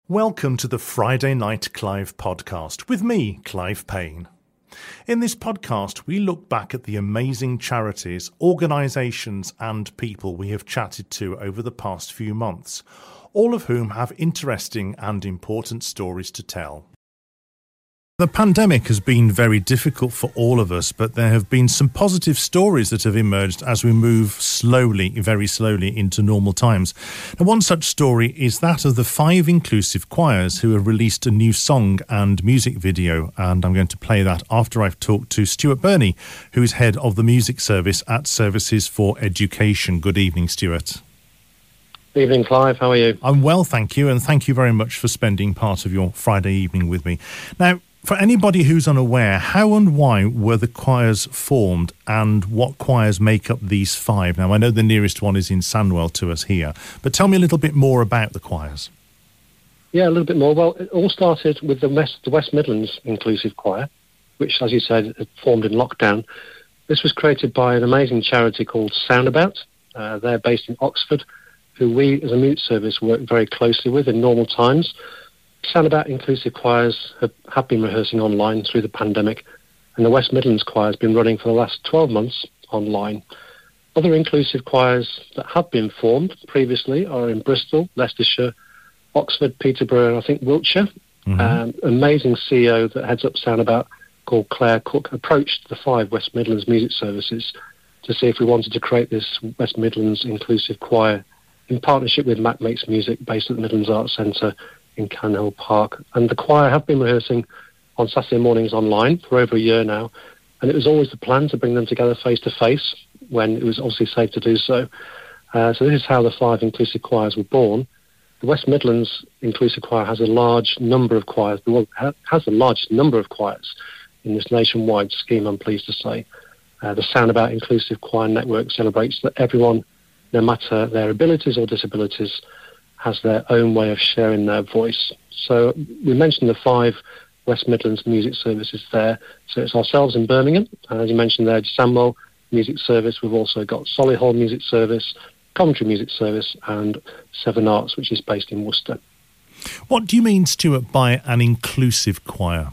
Welcome to the Friday Night Clive podcast with me, Clive Payne. In this podcast, we look back at the amazing charities, organisations and people we have chatted to over the past few months, all of whom have interesting and important stories to tell. The pandemic has been very difficult for all of us, but there have been some positive stories that have emerged as we move very slowly into normal times. Now, one such story is that of the 5 inclusive choirs who have released a new song and music video, and I'm going to play that after I've talked to Stuart Burney, who is head of the music service at Services for Education. Good evening, Stuart. Good evening, Clive. How are you? I'm well, thank you, and thank you very much for spending part of your Friday evening with me. Now, for anybody who's unaware, how and why were the choirs formed and what choirs make up these 5? Now, I know the nearest one is in Sandwell to us here, but tell me a little bit more about the choirs. Yeah, a little bit more. Well, it all started with the West Midlands Inclusive Choir, which, as you said, had formed in lockdown. This was created by an amazing charity called Soundabout. They're based in Oxford, who we, as a music service, work very closely with in normal times. Soundabout Inclusive Choirs have been rehearsing online through the pandemic, and the West Midlands Choir has been running for the last 12 months online. Other inclusive choirs that have been formed previously are in Bristol, Leicestershire, Oxford, Peterborough, and I think Wiltshire. Amazing CEO that heads up Soundabout, called Claire Cook, approached the 5 West Midlands music services to see if we wanted to create this West Midlands Inclusive Choir in partnership with Mac Makes Music, based at the Midlands Arts Centre in Canhill Park. And the choir have been rehearsing on Saturday mornings online for over a year now, and it was always the plan to bring them together face to face when it was obviously safe to do so. So this is how the 5 inclusive choirs were born. The West Midlands Inclusive Choir has a large number of choirs, has the largest number of choirs in this nationwide scheme, I'm pleased to say. The Soundabout Inclusive Choir Network celebrates that everyone, no matter their abilities or disabilities, has their own way of sharing their voice. So we mentioned the 5 West Midlands music services there. So it's ourselves in Birmingham, and as you mentioned there, Sandwell Music Service. We've also got Solihull Music Service, Coventry Music Service, and Seven Arts, which is based in Worcester. What do you mean, Stuart, by an inclusive choir?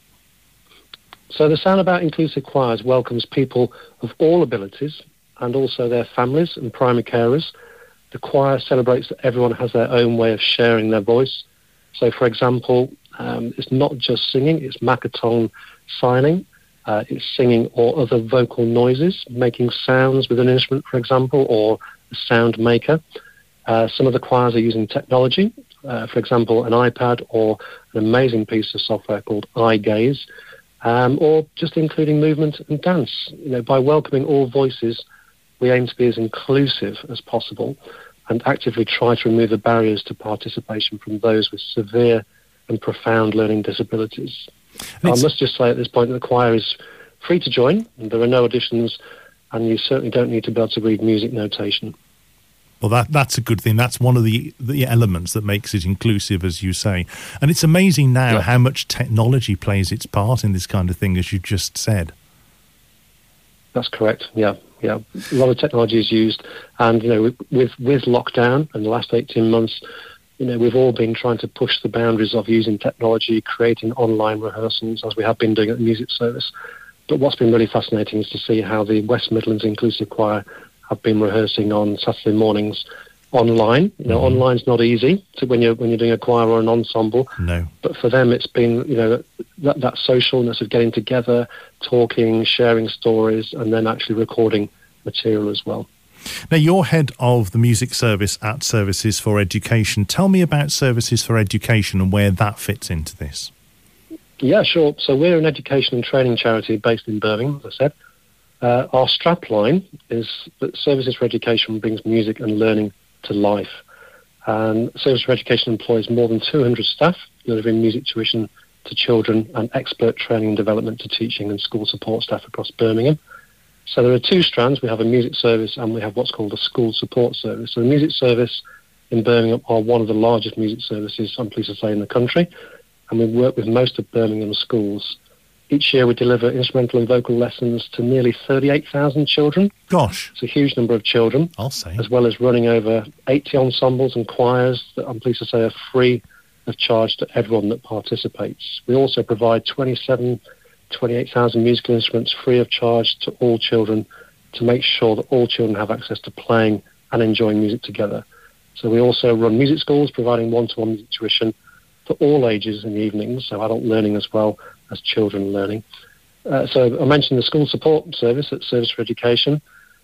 So the Soundabout Inclusive Choirs welcomes people of all abilities and also their families and primary carers. The choir celebrates that everyone has their own way of sharing their voice. So, for example, it's not just singing, it's Makatone signing, it's singing or other vocal noises, making sounds with an instrument, for example, or a sound maker. Some of the choirs are using technology, for example, an iPad or an amazing piece of software called iGaze, or just including movement and dance. By welcoming all voices, we aim to be as inclusive as possible and actively try to remove the barriers to participation from those with severe and profound learning disabilities. I must just say at this point that the choir is free to join, and there are no auditions, and you certainly don't need to be able to read music notation. Well, that's a good thing. That's one of the elements that makes it inclusive, as you say. And it's amazing now how much technology plays its part in this kind of thing, as you just said. That's correct, yeah. A lot of technology is used, and with lockdown and the last 18 months, we've all been trying to push the boundaries of using technology, creating online rehearsals, as we have been doing at the music service. But what's been really fascinating is to see how the West Midlands Inclusive Choir have been rehearsing on Saturday mornings online. Online's not easy when you're doing a choir or an ensemble. No. But for them, it's been that socialness of getting together, talking, sharing stories, and then actually recording material as well. Now, you're head of the music service at Services for Education. Tell me about Services for Education and where that fits into this. Yeah, sure. So we're an education and training charity based in Birmingham, as I said. Our strapline is that Services for Education brings music and learning to life. And Services for Education employs more than 200 staff delivering music tuition to children and expert training and development to teaching and school support staff across Birmingham. So there are 2 strands. We have a music service and we have what's called a school support service. So the music service in Birmingham are one of the largest music services, I'm pleased to say, in the country. And we work with most of Birmingham schools. Each year we deliver instrumental and vocal lessons to nearly 38,000 children. Gosh. It's a huge number of children. I'll say. As well as running over 80 ensembles and choirs that I'm pleased to say are free of charge to everyone that participates. We also provide 28,000 musical instruments free of charge to all children to make sure that all children have access to playing and enjoying music together. So we also run music schools, providing one-to-one music tuition for all ages in the evenings, so adult learning as well as children learning. So I mentioned the school support service at Service for Education.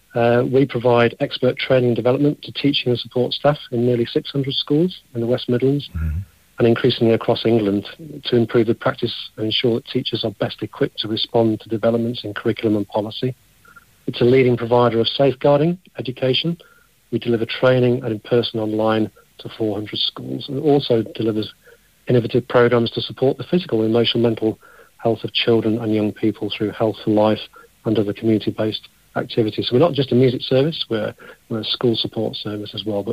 We provide expert training and development to teaching and support staff in nearly 600 schools in the West Midlands and increasingly across England to improve the practice and ensure that teachers are best equipped to respond to developments in curriculum and policy. It's a leading provider of safeguarding education. We deliver training and in-person online to 400 schools, and it also delivers innovative programs to support the physical and emotional mental health of children and young people through Health for Life and other community-based activities. So we're not just a music service, we're a school support service as well, but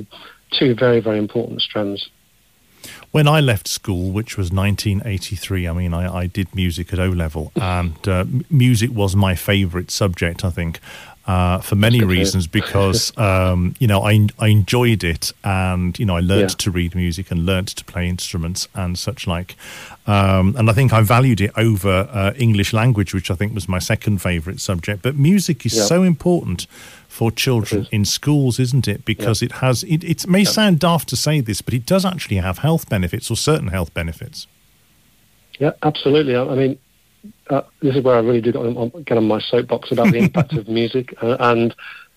two very, very important strands. When I left school, which was 1983, I did music at O-level, and music was my favourite subject, I think, for many reasons, because, I enjoyed it, and, I learnt to read music and learnt to play instruments and such like. And I think I valued it over English language, which I think was my second favourite subject. But music is so important for children in schools, isn't it? Because it has, it may sound daft to say this, but it does actually have health benefits, or certain health benefits. Yeah, absolutely. I mean, this is where I really do get on my soapbox about the impact of music. So I'm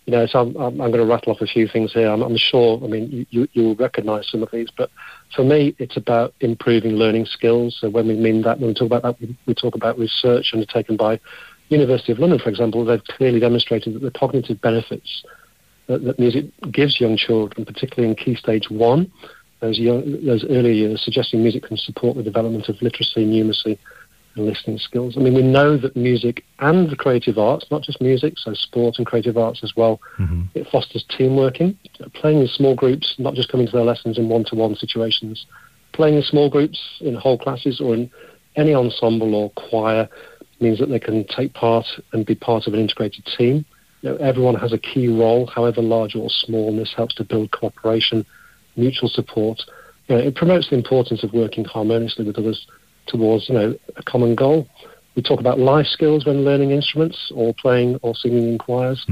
going to rattle off a few things here. I'm sure, you'll recognise some of these, but for me, it's about improving learning skills. So when we talk about that, we talk about research undertaken by University of London, for example. They've clearly demonstrated that the cognitive benefits that music gives young children, particularly in Key Stage 1, those early years, suggesting music can support the development of literacy, numeracy, and listening skills. We know that music and the creative arts, not just music, so sport and creative arts as well, it fosters team working, playing in small groups, not just coming to their lessons in one-to-one situations, playing in small groups in whole classes or in any ensemble or choir means that they can take part and be part of an integrated team. Everyone has a key role, however large or small, and this helps to build cooperation, mutual support. It promotes the importance of working harmoniously with others towards, a common goal. We talk about life skills when learning instruments or playing or singing in choirs.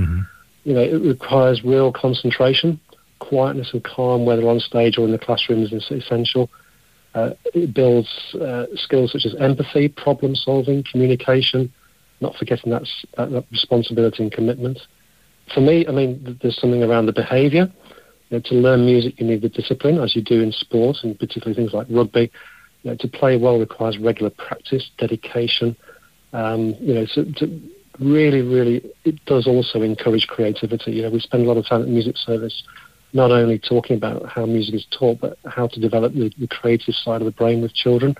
It requires real concentration, quietness and calm, whether on stage or in the classroom, is essential. It builds skills such as empathy, problem solving, communication, not forgetting that responsibility and commitment. For me, there's something around the behaviour. To learn music, you need the discipline, as you do in sport, and particularly things like rugby. To play well requires regular practice, dedication. To really, it does also encourage creativity. We spend a lot of time at the music service not only talking about how music is taught, but how to develop the creative side of the brain with children.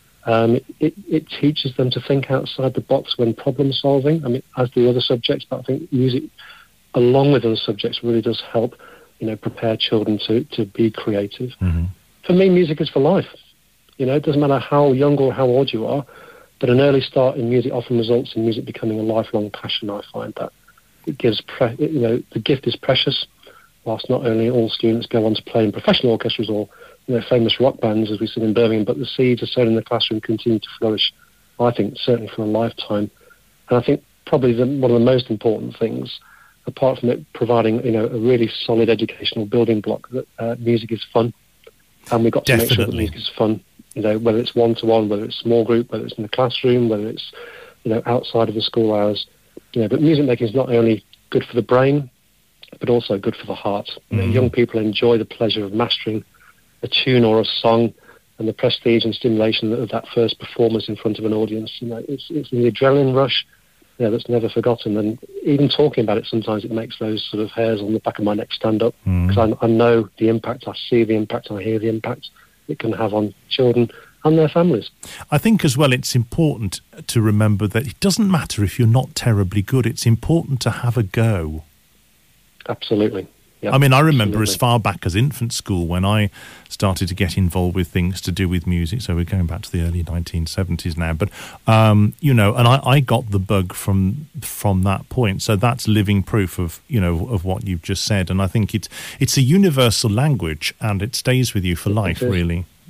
It teaches them to think outside the box when problem solving. As do other subjects, but I think music, along with other subjects, really does help, prepare children to be creative. For me, music is for life. It doesn't matter how young or how old you are, but an early start in music often results in music becoming a lifelong passion. I find that it gives, the gift is precious, whilst not only all students go on to play in professional orchestras or famous rock bands, as we see in Birmingham, but the seeds are sown in the classroom continue to flourish, I think, certainly for a lifetime. And I think probably one of the most important things, apart from it providing, a really solid educational building block, that music is fun. And we've got to make sure that music is fun. Whether it's one-to-one, whether it's small group, whether it's in the classroom, whether it's, outside of the school hours. But music making is not only good for the brain, but also good for the heart. Young people enjoy the pleasure of mastering a tune or a song and the prestige and stimulation of that first performance in front of an audience. It's the adrenaline rush that's never forgotten. And even talking about it, sometimes it makes those sort of hairs on the back of my neck stand up, because I know the impact, I see the impact, I hear the impact it can have on children and their families. I think as well it's important to remember that it doesn't matter if you're not terribly good. It's important to have a go. Absolutely. Yep, I remember as far back as infant school when I started to get involved with things to do with music. So we're going back to the early 1970s now. But, and I got the bug from that point. So that's living proof of what you've just said. And I think it's a universal language and it stays with you for life, really.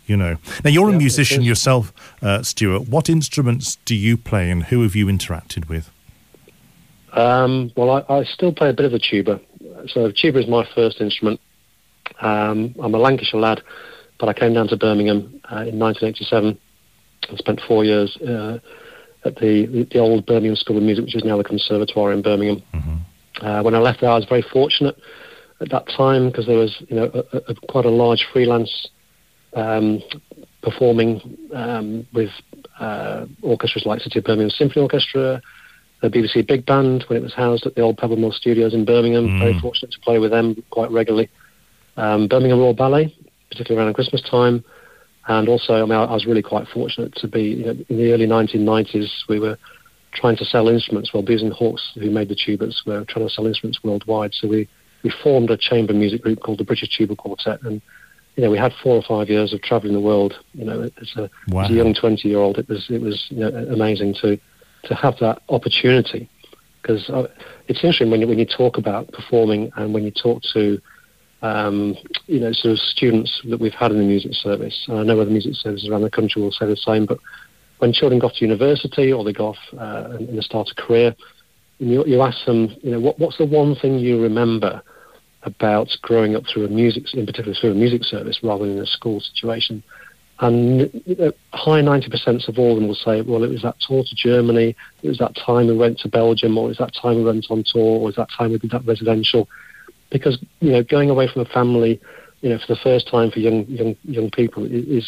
you know. Now, you're a musician yourself, Stuart. What instruments do you play and who have you interacted with? Well, I still play a bit of the tuba. So tuba is my first instrument. I'm a Lancashire lad, but I came down to Birmingham in 1987 and spent 4 years at the old Birmingham School of Music, which is now the Conservatoire in Birmingham. Mm-hmm. When I left there, I was very fortunate at that time because there was, quite a large freelance performing with orchestras like City of Birmingham Symphony Orchestra, the BBC Big Band when it was housed at the old Pebble Mill Studios in Birmingham. Very fortunate to play with them quite regularly. Birmingham Royal Ballet, particularly around Christmas time. And also, I was really quite fortunate to be, in the early 1990s, we were trying to sell instruments. Well, Beers and Hawkes, who made the tubas, were trying to sell instruments worldwide. So we formed a chamber music group called the British Tuba Quartet. And, we had 4 or 5 years of travelling the world. As a young 20-year-old, it was amazing to have that opportunity. Because it's interesting when you talk about performing and when you talk to sort of students that we've had in the music service. And I know other music services around the country will say the same, but when children go off to university or they go off and they start a career, and you ask them, what's the one thing you remember about growing up through in particular through a music service rather than in a school situation? And high 90% of all of them will say, well, it was that tour to Germany, it was that time we went to Belgium, or it was that time we went on tour, or it was that time we did that residential. Because going away from a family, for the first time for young people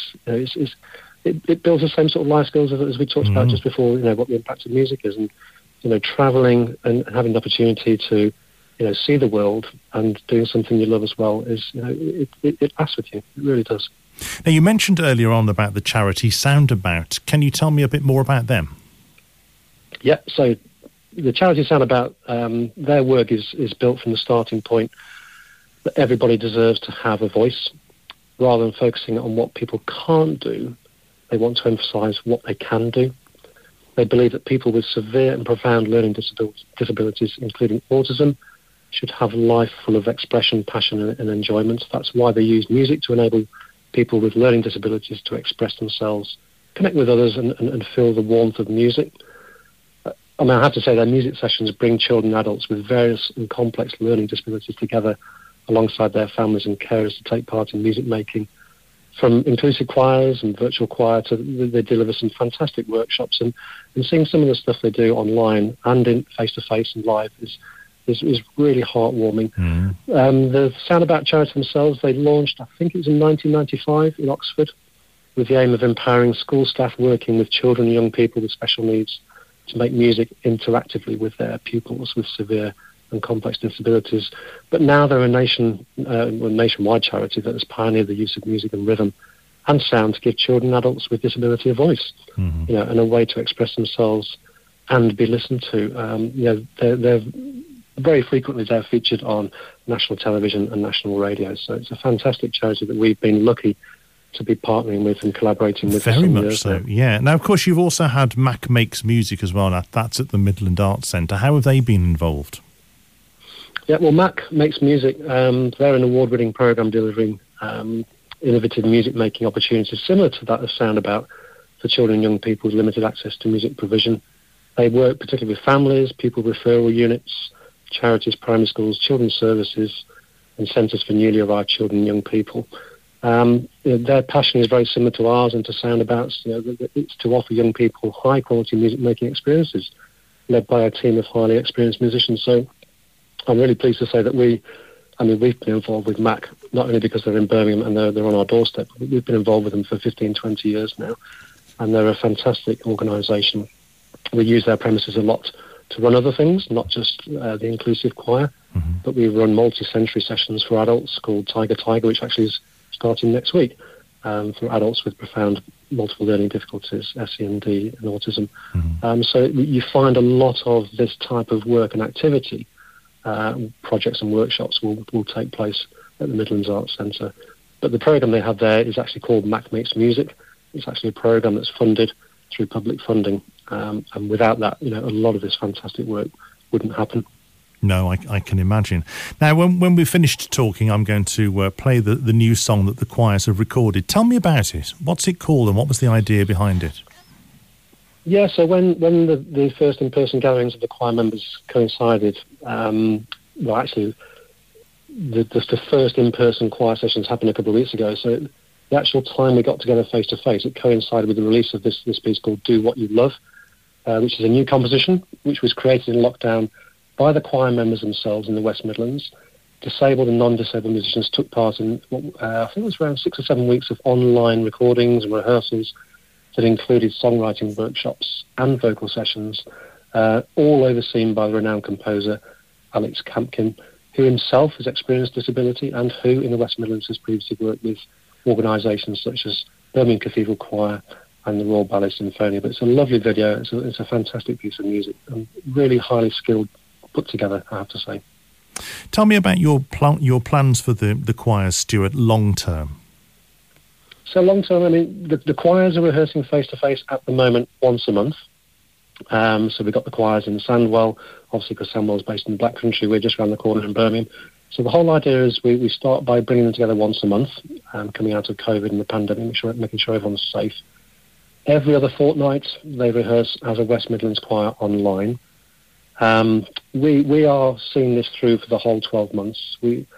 it builds the same sort of life skills as we talked about just before. What the impact of music is, and traveling and having the opportunity to see the world and doing something you love as well is it lasts with you. It really does. Now, you mentioned earlier on about the charity Soundabout. Can you tell me a bit more about them? Yeah. So the charity Soundabout, their work is built from the starting point that everybody deserves to have a voice. Rather than focusing on what people can't do, they want to emphasise what they can do. They believe that people with severe and profound learning disabilities, including autism, should have a life full of expression, passion and enjoyment. That's why they use music to enable people with learning disabilities to express themselves, connect with others and feel the warmth of music. I have to say their music sessions bring children and adults with various and complex learning disabilities together alongside their families and carers to take part in music making. From inclusive choirs and virtual choir they deliver some fantastic workshops, and seeing some of the stuff they do online and in face-to-face and live is really heartwarming. The Soundabout charity themselves, they launched, I think it was in 1995 in Oxford, with the aim of empowering school staff working with children and young people with special needs to make music interactively with their pupils with severe and complex disabilities. But now they're a nationwide charity that has pioneered the use of music and rhythm and sound to give children and adults with disability a voice, and a way to express themselves and be listened to. They're very frequently they're featured on national television and national radio. So it's a fantastic charity that we've been lucky to be partnering with and collaborating with. Very much so, yeah. Now, of course, you've also had Mac Makes Music as well. Now, that's at the Midland Arts Centre. How have they been involved? Yeah, well, Mac Makes Music, they're an award-winning programme delivering innovative music-making opportunities similar to that of Soundabout for children and young people with limited access to music provision. They work particularly with families, pupil referral units, charities, primary schools, children's services, and centres for newly arrived children and young people. Their passion is very similar to ours and to Soundabout's. It's to offer young people high-quality music-making experiences, led by a team of highly experienced musicians. So I'm really pleased to say that we've been involved with Mac, not only because they're in Birmingham and they're on our doorstep, but we've been involved with them for 15, 20 years now, and they're a fantastic organisation. We use their premises a lot to run other things, not just the inclusive choir, but we run multi-sensory sessions for adults called Tiger, which actually is starting next week, for adults with profound multiple learning difficulties, SEND and autism. So you find a lot of this type of work and activity. Projects and workshops will take place at the Midlands Arts Centre. But the programme they have there is actually called Mac Makes Music. It's actually a programme that's funded through public funding. And without that, a lot of this fantastic work wouldn't happen. No, I can imagine. Now, when we're finished talking, I'm going to play the new song that the choirs have recorded. Tell me about it. What's it called and what was the idea behind it? Yeah, so when the first in-person gatherings of the choir members coincided, the first in-person choir sessions happened a couple of weeks ago, so the actual time we got together face-to-face, it coincided with the release of this piece called Do What You Love, which is a new composition, which was created in lockdown by the choir members themselves in the West Midlands. Disabled and non-disabled musicians took part in, I think it was around 6 or 7 weeks of online recordings and rehearsals that included songwriting workshops and vocal sessions, all overseen by the renowned composer Alex Campkin, who himself has experienced disability and who in the West Midlands has previously worked with organisations such as Birmingham Cathedral Choir and the Royal Ballet Sinfonia. But it's a lovely video. It's a fantastic piece of music and really highly skilled, put together, I have to say. Tell me about your plans for the choirs, Stuart, long term. So long term, I mean, the choirs are rehearsing face-to-face at the moment once a month. So we've got the choirs in Sandwell, obviously because Sandwell's based in the Black Country. We're just around the corner in Birmingham. So the whole idea is we start by bringing them together once a month, coming out of COVID and the pandemic, making sure everyone's safe. Every other fortnight, they rehearse as a West Midlands choir online. We are seeing this through for the whole 12 months.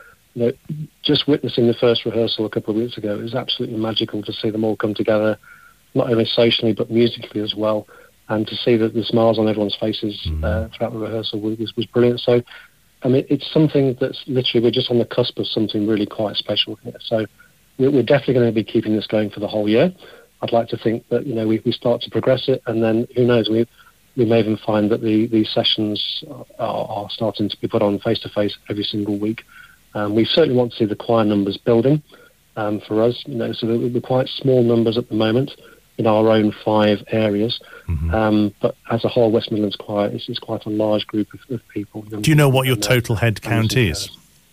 Just witnessing the first rehearsal a couple of weeks ago, it was absolutely magical to see them all come together, not only socially but musically as well, and to see the smiles on everyone's faces throughout the rehearsal was brilliant. So, I mean, it's something that's literally, we're just on the cusp of something really quite special here. So we're definitely going to be keeping this going for the whole year. I'd like to think that, we start to progress it, and then who knows, we may even find that these sessions are starting to be put on face-to-face every single week. We certainly want to see the choir numbers building for us. So we're quite small numbers at the moment in our own 5 areas. But as a whole, West Midlands Choir is quite a large group of people. Do you know what your total head count is?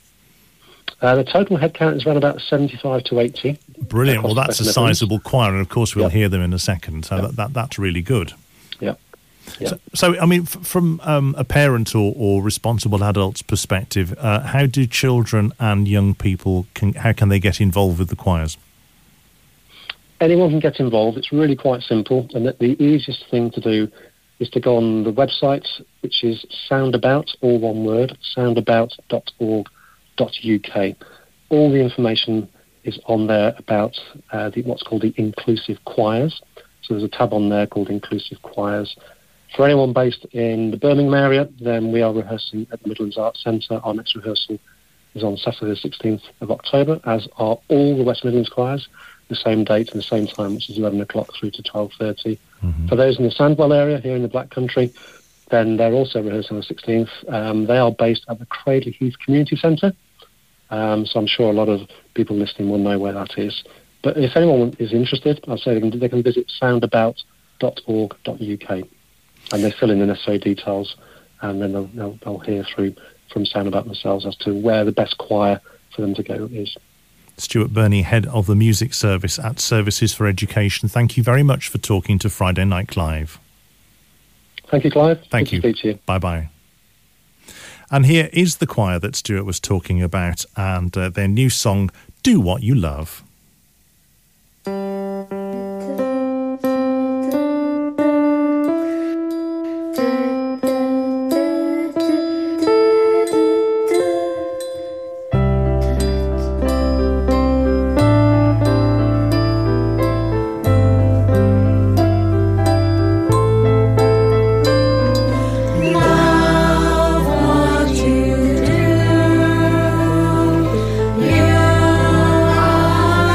The total head count is around about 75 to 80. Brilliant. Well, that's a sizable choir, and of course we'll hear them in a second. So that's really good. Yeah. Yeah. So, I mean, from a parent or responsible adult's perspective, how do children and young people, how can they get involved with the choirs? Anyone can get involved. It's really quite simple, and the easiest thing to do is to go on the website, which is Soundabout, all one word, soundabout.org.uk. All the information is on there about what's called the inclusive choirs. So there's a tab on there called Inclusive Choirs. For anyone based in the Birmingham area, then we are rehearsing at the Midlands Arts Centre. Our next rehearsal is on Saturday the 16th of October, as are all the West Midlands choirs, the same date and the same time, which is 11 o'clock through to 12:30. For those in the Sandwell area here in the Black Country, then they're also rehearsing on the 16th. They are based at the Cradley Heath Community Centre, so I'm sure a lot of people listening will know where that is. But if anyone is interested, I'll say they can visit soundabout.org.uk. And they fill in the necessary details, and then they'll hear through from Soundabout themselves as to where the best choir for them to go is. Stuart Birney, Head of the Music Service at Services for Education, thank you very much for talking to Friday Night Clive. Thank you, Clive. Thank Good you. to speak to you. Bye-bye. And here is the choir that Stuart was talking about, and their new song, Do What You Love. You are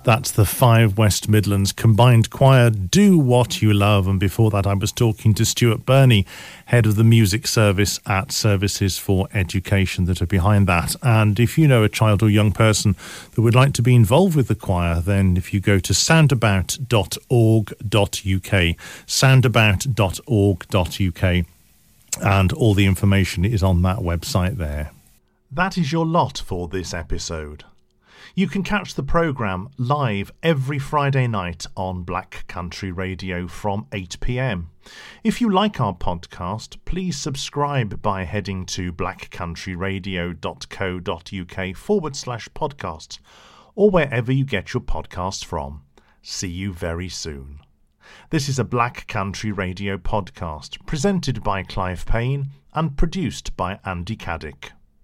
That's the 5 West Midlands Combined Choir, Do What You Love. And before that, I was talking to Stuart Burney, head of the music service at Services for Education that are behind that. And if you know a child or young person that would like to be involved with the choir, then if you go to soundabout.org.uk, soundabout.org.uk, and all the information is on that website there. That is your lot for this episode. You can catch the programme live every Friday night on Black Country Radio from 8 p.m. If you like our podcast, please subscribe by heading to blackcountryradio.co.uk/podcasts or wherever you get your podcasts from. See you very soon. This is a Black Country Radio podcast presented by Clive Payne and produced by Andy Caddick.